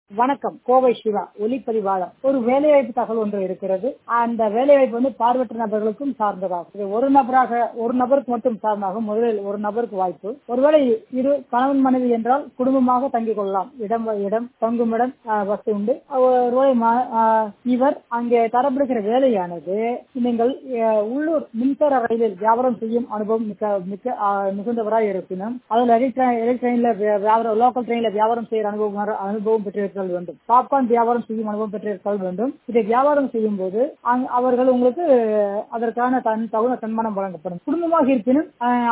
வணக்கம். கோவை சிவா, ஒலிப்பதிவாளர். ஒரு வேலைவாய்ப்பு தகவல் ஒன்று இருக்கிறது. அந்த வேலைவாய்ப்பு பார்வையற்ற நபர்களுக்கும் சார்ந்ததாகும். இது ஒரு நபருக்கு மட்டும் சார்ந்தாகும். முதலில் ஒரு நபருக்கு வாய்ப்பு. ஒருவேளை இரு கணவன் மனைவி என்றால் குடும்பமாக தங்கிக் கொள்ளலாம். இடம் தங்குமிடம் வசதி உண்டு. இவர் அங்கே தரப்படுகிற வேலையானது நீங்கள் உள்ளூர் மின்சார ரயிலில் வியாபாரம் செய்யும் அனுபவம் மிகுந்தவராக இருப்பினும் அதில் லோக்கல் ட்ரெயின்ல வியாபாரம் செய்யற அனுபவம் பெற்றிருக்க வேண்டும். பாப்கார்ன் வியாபாரம் செய்யும் அனுபவம் பெற்றிருக்க வேண்டும். இதை வியாபாரம் செய்யும் போது அவர்கள் உங்களுக்கு அதற்கான தகுந்த சன்மானம் வழங்கப்படும். குடும்பமாக இருப்பினும்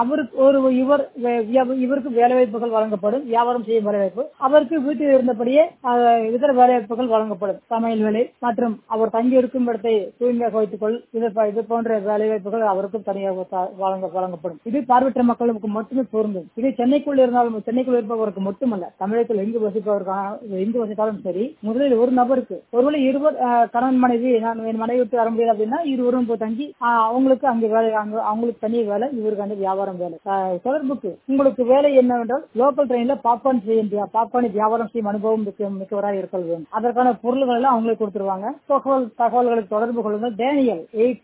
இவருக்கு வேலைவாய்ப்புகள் வழங்கப்படும். வியாபாரம் செய்யும் வேலைவாய்ப்பு, அவருக்கு வீட்டில் இருந்தபடியே இதர வேலைவாய்ப்புகள் வழங்கப்படும். சமையல் வேலை மற்றும் அவர் தங்கி இருக்கும் இடத்தை தூய்மையாக வைத்துக் கொள், இது போன்ற வேலைவாய்ப்புகள் அவருக்கும் தனியாக வழங்கப்படும். இது பார்வையற்ற மக்களுக்கு மட்டுமே பொருந்தும். இது சென்னைக்குள் இருப்பவருக்கு மட்டுமல்ல, தமிழகத்தில் எங்கு வசித்தாலும் சரி. முதலில் ஒரு நபருக்கு, ஒருவேளை இருவர் கணவன் மனைவி, நான் என் மனைவி விட்டு வர முடியாது அப்படின்னா இருவரும் போய் தங்கி அவங்களுக்கு அங்கே வேலை, அவங்களுக்கு தனி வேலை, இவருக்கு அந்த வியாபாரம் வேலை. தொடர்புக்கு உங்களுக்கு வேலை என்னவென்றால் லோக்கல் ட்ரெயின்ல பாப்கார்ன் வியாபாரம் செய்யும் அனுபவம் மிக்கவராக இருக்க வேண்டும். அதற்கான பொருள்கள் எல்லாம் அவங்களுக்கு கொடுத்துருவாங்க. தகவல்களுக்கு தொடர்பு கொள்ளுங்கள். டேனியல்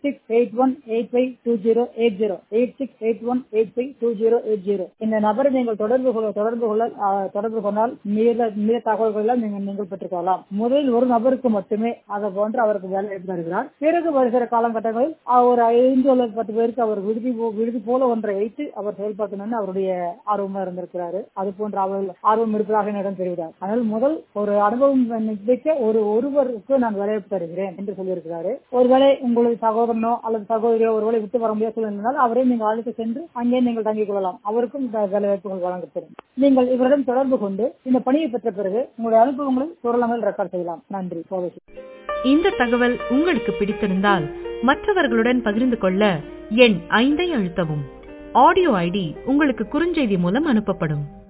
8681852080 8681852080. இந்த நபரை நீங்கள் தொடர்பு கொண்டால் மீத தகவல்கள் எல்லாம் நீங்கள் பெற்றுக்கொள்ளலாம். முதலில் ஒரு நபருக்கு மட்டுமே அதை போன்று அவருக்கு வேலை தருகிறார். பிறகு வருகிற காலகட்டங்களில் ஒரு 5 அல்லது 10 பேருக்கு அவர் விடுதி போல ஒன்றை வைத்து அவர் செயல்படுத்தணும்னு அவருடைய ஆர்வமா இருந்திருக்கிறாரு. அது போன்ற ஆர்வம் இருப்பதாக என்னிடம் தெரிவித்தார். அதனால் முதல் ஒரு அனுபவம் மிக்க ஒருவருக்கு நான் வேலைவாய்ப்பு தருகிறேன் என்று சொல்லியிருக்கிறாரு. ஒருவேளை உங்களுடைய சகோதரனோ அல்லது சகோதரியோ ஒருவேளை விட்டு வர முடியாது இருந்தால் அவரை நீங்கள் அழைத்து சென்று அங்கே நீங்கள் தங்கிக் கொள்ளலாம். அவருக்கும் வேலைவாய்ப்புகள் வழங்கப்படும். நீங்கள் இவரிடம் தொடர்பு கொண்டு இந்த பணியை பெற்ற பிறகு உங்களுடைய அனுபவங்களை குரலமையில் ரெக்கார்ட் செய்யலாம். நன்றி. இந்த தகவல் உங்களுக்கு பிடித்திருந்தால் மற்றவர்களுடன் பகிர்ந்து கொள்ள எண் 5 அழுத்தவும். ஆடியோ ஐடி உங்களுக்கு குறுஞ்செய்தி மூலம் அனுப்பப்படும்.